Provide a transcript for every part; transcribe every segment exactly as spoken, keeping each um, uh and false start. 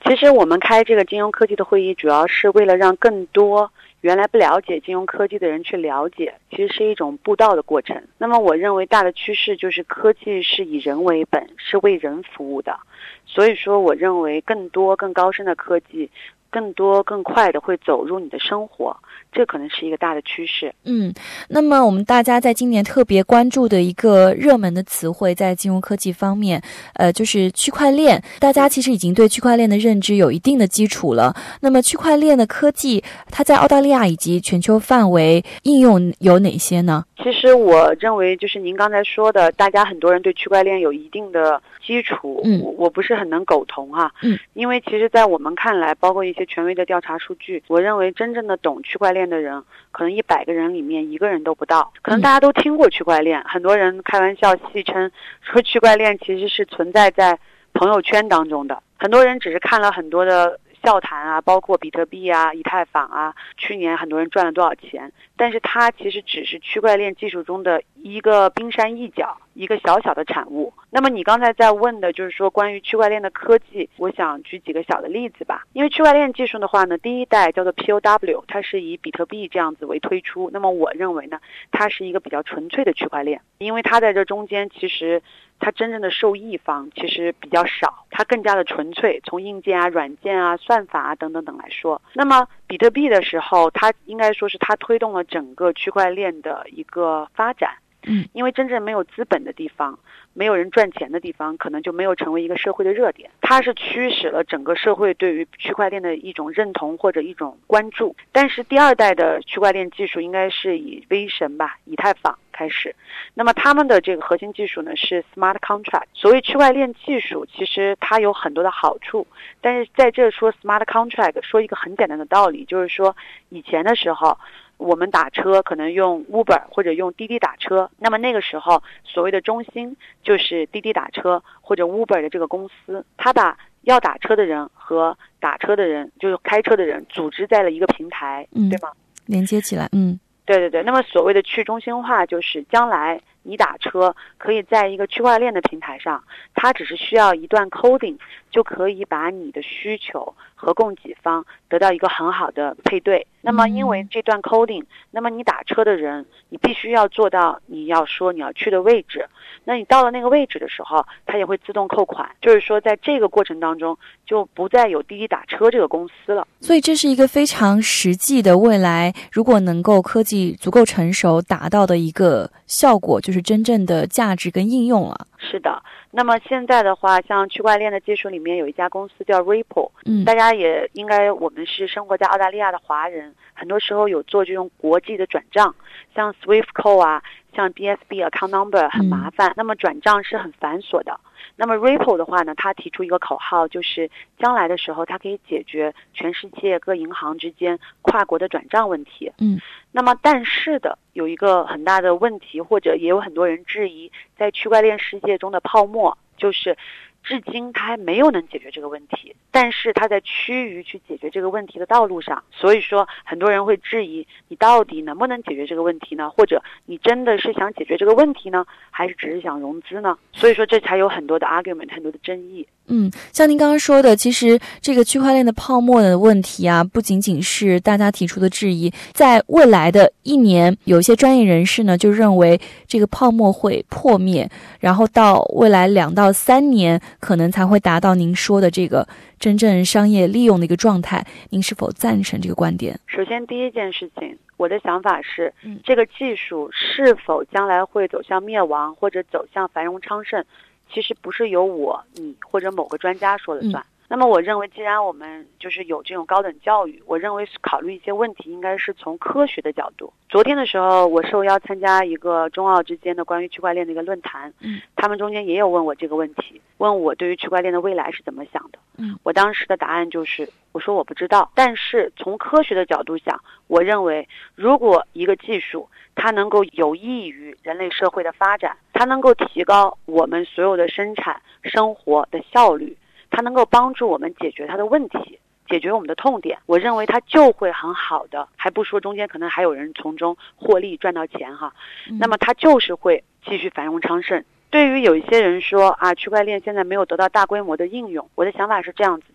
其实我们开这个金融科技的会议，主要是为了让更多原来不了解金融科技的人去了解，其实是一种布道的过程。那么我认为大的趋势就是科技是以人为本，是为人服务的。所以说我认为更多更高深的科技更多更快的会走入你的生活，这可能是一个大的趋势。 嗯，那么我们大家在今年特别关注的一个热门的词汇在金融科技方面，呃，就是区块链。大家其实已经对区块链的认知有一定的基础了。那么区块链的科技，它在澳大利亚以及全球范围应用有哪些呢？ 其实我认为就是您刚才说的，大家很多人对区块链有一定的基础， 嗯， 我我不是很能苟同哈、啊， 嗯， 因为其实在我们看来，包括一些权威的调查数据，我认为真正的懂区块链的人，可能一百个人里面一个人都不到。可能大家都听过区块链，很多人开玩笑戏称说区块链其实是存在在朋友圈当中的，很多人只是看了很多的笑谈啊，包括比特币啊、以太坊啊，去年很多人赚了多少钱，但是它其实只是区块链技术中的一个冰山一角，一个小小的产物。那么你刚才在问的就是说关于区块链的科技，我想举几个小的例子吧。因为区块链技术的话呢，第一代叫做 P O W， 它是以比特币这样子为推出，那么我认为呢，它是一个比较纯粹的区块链，因为它在这中间其实它真正的受益方其实比较少，它更加的纯粹，从硬件啊、软件啊、算法啊等等等来说。那么比特币的时候，它应该说是它推动了整个区块链的一个发展。 嗯， 因为真正没有资本的地方，没有人赚钱的地方，可能就没有成为一个社会的热点。它是驱使了整个社会对于区块链的一种认同或者一种关注。但是第二代的区块链技术应该是以微神吧、以太坊开始。那么他们的这个核心技术呢是 smart contract。所谓区块链技术，其实它有很多的好处，但是在这说 smart contract， 说一个很简单的道理，就是说以前的时候，我们打车可能用 Uber 或者用滴滴打车，那么那个时候所谓的中心就是滴滴打车或者 Uber 的这个公司，他把要打车的人和打车的人，就是开车的人组织在了一个平台， 嗯， 对吗？ 连接起来，嗯， 对对对。那么所谓的去中心化，就是将来你打车可以在一个区块链的平台上，它只是需要一段 coding 就可以把你的需求和供给方得到一个很好的配对。那么因为这段 coding， 那么你打车的人你必须要做到你要说你要去的位置，那你到了那个位置的时候，它也会自动扣款，就是说在这个过程当中就不再有滴滴打车这个公司了。 所以这是一个非常实际的未来，如果能够科技足够成熟达到的一个效果，就是真正的价值跟应用了。 是的。那么现在的话，像区块链的技术里面有一家公司叫 Ripple， 嗯， 大家也应该，我们是生活在澳大利亚的华人，很多时候有做这种国际的转账，像 Swift Code 啊，像 B S B account number 很麻烦，嗯，那么转账是很繁琐的。那么 Ripple 的话呢，它提出一个口号，就是将来的时候它可以解决全世界各银行之间跨国的转账问题。 嗯， 那么但是的有一个很大的问题，或者也有很多人质疑，在区块链世界中的泡沫，就是至今它还没有能解决这个问题，但是它在趋于去解决这个问题的道路上。所以说很多人会质疑，你到底能不能解决这个问题呢？或者你真的是想解决这个问题呢，还是只是想融资呢？所以说这才有很多的 argument， 很多的争议。 嗯，像您刚刚说的，其实这个区块链的泡沫的问题啊，不仅仅是大家提出的质疑，在未来的一年，有一些专业人士呢就认为这个泡沫会破灭，然后到未来两到三年，可能才会达到您说的这个真正商业利用的一个状态。您是否赞成这个观点？ 首先第一件事情，我的想法是，嗯，这个技术是否将来会走向灭亡或者走向繁荣昌盛，其实不是由我、你或者某个专家说了算。嗯，那么我认为既然我们就是有这种高等教育，我认为考虑一些问题应该是从科学的角度。昨天的时候我受邀参加一个中澳之间的关于区块链的一个论坛，嗯，他们中间也有问我这个问题，问我对于区块链的未来是怎么想的。嗯，我当时的答案就是我说我不知道，但是从科学的角度想，我认为如果一个技术它能够有益于人类社会的发展，它能够提高我们所有的生产生活的效率，它能够帮助我们解决它的问题，解决我们的痛点，我认为它就会很好的，还不说中间可能还有人从中获利赚到钱哈，那么它就是会继续繁荣昌盛。对于有一些人说啊，区块链现在没有得到大规模的应用，我的想法是这样子的，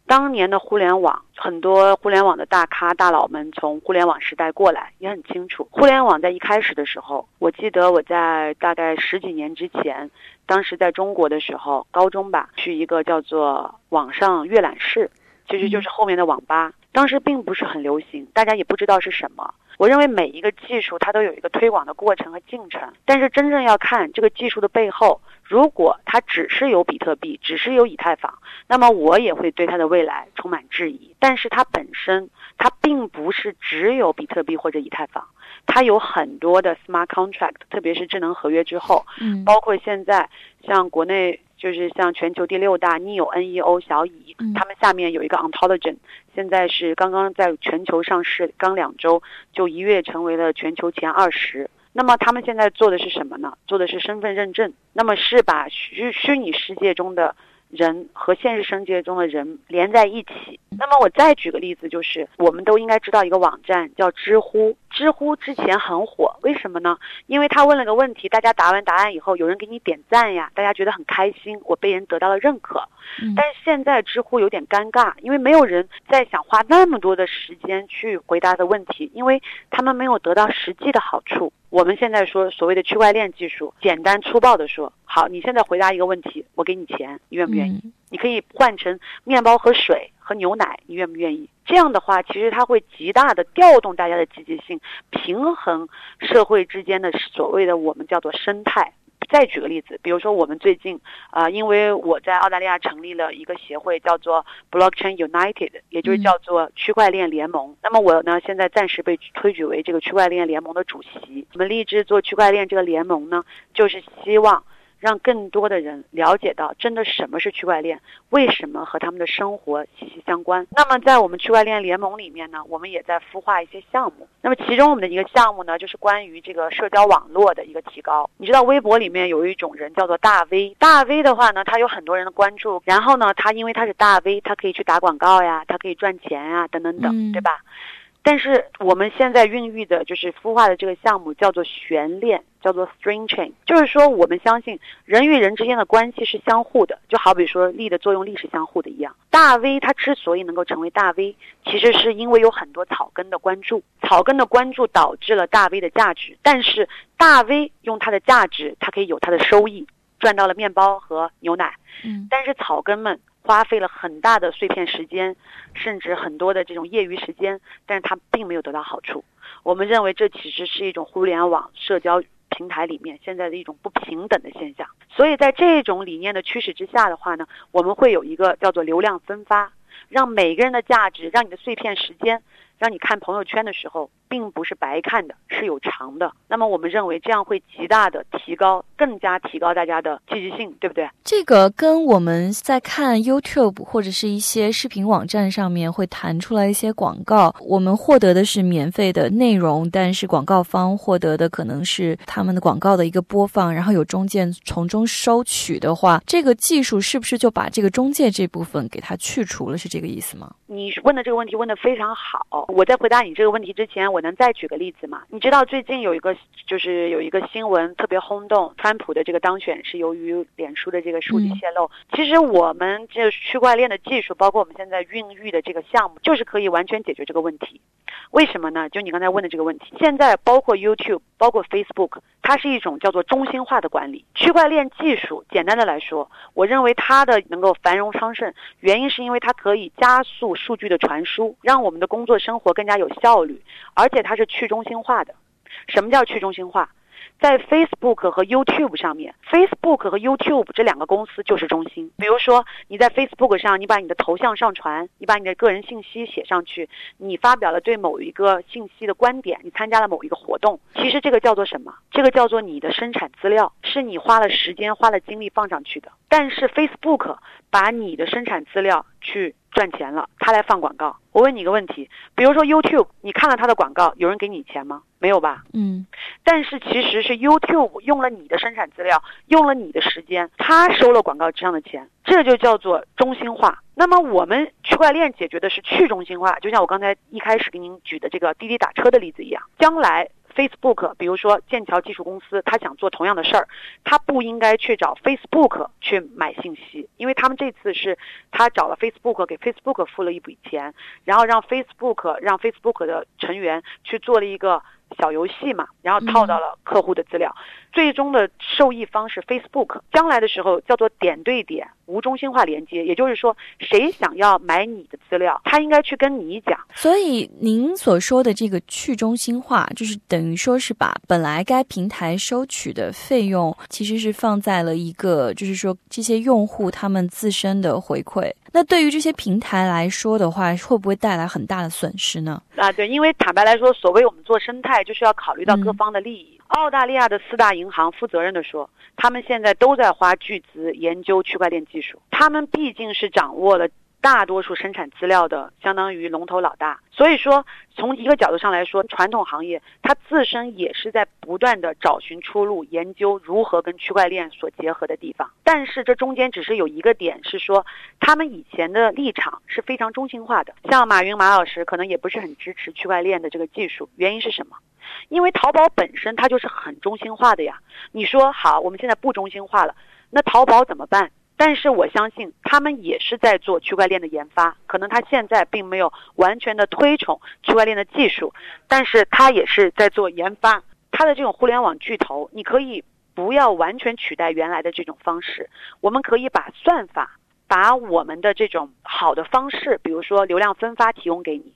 当年的互联网，很多互联网的大咖大佬们从互联网时代过来，也很清楚，互联网在一开始的时候，我记得我在大概十几年之前，当时在中国的时候，高中吧，去一个叫做网上阅览室，其实就是后面的网吧，当时并不是很流行，大家也不知道是什么。我认为每一个技术它都有一个推广的过程和进程，但是真正要看这个技术的背后，如果它只是有比特币，只是有以太坊，那么我也会对它的未来充满质疑。但是它本身，它并不是只有比特币或者以太坊，它有很多的 smart contract， 特别是智能合约之后，嗯，包括现在像国内就是像全球第六大 N E O N E O 小蚁，嗯，他们下面有一个 Ontologen， 现在是刚刚在全球上市，刚两周就一跃成为了全球前二十。那么他们现在做的是什么呢？做的是身份认证，那么是把虚虚拟世界中的人和现实世界中的人连在一起。那么我再举个例子，就是我们都应该知道一个网站叫知乎，知乎之前很火，为什么呢？因为他问了个问题，大家答完答案以后，有人给你点赞呀，大家觉得很开心，我被人得到了认可。嗯，但是现在知乎有点尴尬，因为没有人再想花那么多的时间去回答的问题，因为他们没有得到实际的好处。我们现在说所谓的区块链技术，简单粗暴的说，好，你现在回答一个问题，我给你钱，你愿不愿意？嗯，你可以换成面包和水和牛奶，你愿不愿意？这样的话，其实它会极大的调动大家的积极性，平衡社会之间的所谓的我们叫做生态。再举个例子，比如说我们最近啊、呃，因为我在澳大利亚成立了一个协会，叫做 Blockchain United， 也就是叫做区块链联盟。嗯、那么我呢，现在暂时被推举为这个区块链联盟的主席。我们立志做区块链这个联盟呢，就是希望让更多的人了解到真的什么是区块链，为什么和他们的生活息息相关。那么在我们区块链联盟里面呢，我们也在孵化一些项目。那么其中我们的一个项目呢，就是关于这个社交网络的一个提高。你知道微博里面有一种人叫做大 V， 大 V 的话呢，他有很多人的关注，然后呢，他因为他是大 V， 他可以去打广告呀，他可以赚钱呀，等等等，嗯、对吧？但是我们现在孕育的就是孵化的这个项目叫做悬链，叫做 string chain， 就是说我们相信人与人之间的关系是相互的，就好比说力的作用力是相互的一样。大 V 它之所以能够成为大 V， 其实是因为有很多草根的关注，草根的关注导致了大 V 的价值，但是大 V 用它的价值，它可以有它的收益，赚到了面包和牛奶，嗯，但是草根们花费了很大的碎片时间，甚至很多的这种业余时间，但是他并没有得到好处。我们认为这其实是一种互联网社交平台里面现在的一种不平等的现象。所以在这种理念的驱使之下的话呢，我们会有一个叫做流量分发，让每个人的价值，让你的碎片时间，让你看朋友圈的时候并不是白看的，是有偿的。那么我们认为这样会极大的提高，更加提高大家的积极性，对不对？ 这个跟我们在看 YouTube 或者是一些视频网站上面会弹出来一些广告，我们获得的是免费的内容，但是广告方获得的可能是他们的广告的一个播放，然后有中介从中收取的话，这个技术是不是就把这个中介这部分给它去除了，是这个意思吗？ 你问的这个问题问得非常好。我在回答你这个问题之前，我能再举个例子吗？你知道最近有一个就是有一个新闻特别轰动，川普的这个当选是由于脸书的这个数据泄露。嗯、其实我们这区块链的技术，包括我们现在孕育的这个项目，就是可以完全解决这个问题。为什么呢？就你刚才问的这个问题，现在包括 YouTube， 包括 Facebook， 它是一种叫做中心化的管理。区块链技术，简单的来说，我认为它的能够繁荣昌盛，原因是因为它可以加速数据的传输，让我们的工作生活更加有效率，而且它是去中心化的。什么叫去中心化？在 Facebook 和 YouTube 上面， Facebook 和 YouTube 这两个公司就是中心。比如说你在 Facebook 上，你把你的头像上传，你把你的个人信息写上去，你发表了对某一个信息的观点，你参加了某一个活动，其实这个叫做什么？这个叫做你的生产资料，是你花了时间花了精力放上去的。但是 Facebook 把你的生产资料去赚钱了，他来放广告。我问你一个问题，比如说 YouTube， 你看了他的广告，有人给你钱吗？没有吧？嗯。但是其实是 YouTube 用了你的生产资料，用了你的时间，他收了广告之上的钱，这就叫做中心化。那么我们区块链解决的是去中心化，就像我刚才一开始给您举的这个滴滴打车的例子一样，将来 Facebook， 比如说剑桥技术公司，他想做同样的事儿，他不应该去找 Facebook 去买信息，因为他们这次是他找了 Facebook， 给 Facebook 付了一笔钱，然后让 Facebook 让 Facebook 的成员去做了一个小游戏嘛，然后套到了客户的资料，嗯、最终的受益方是 Facebook， 将来的时候叫做点对点无中心化连接，也就是说谁想要买你的资料，他应该去跟你讲。 所以您所说的这个去中心化，就是等于说是把本来该平台收取的费用其实是放在了一个就是说这些用户他们自身的回馈，那对于这些平台来说的话，会不会带来很大的损失呢？ 啊，对，因为坦白来说，所谓我们做生态就是要考虑到各方的利益。嗯、澳大利亚的四大银行负责任地说，他们现在都在花巨资研究区块链技术，他们毕竟是掌握了大多数生产资料的相当于龙头老大，所以说从一个角度上来说，传统行业它自身也是在不断的找寻出路，研究如何跟区块链所结合的地方。但是这中间只是有一个点是说，他们以前的立场是非常中心化的，像马云马老师可能也不是很支持区块链的这个技术，原因是什么？因为淘宝本身它就是很中心化的呀。你说好，我们现在不中心化了，那淘宝怎么办？但是我相信他们也是在做区块链的研发，可能他现在并没有完全的推崇区块链的技术，但是他也是在做研发。他的这种互联网巨头，你可以不要完全取代原来的这种方式，我们可以把算法，把我们的这种好的方式，比如说流量分发提供给你，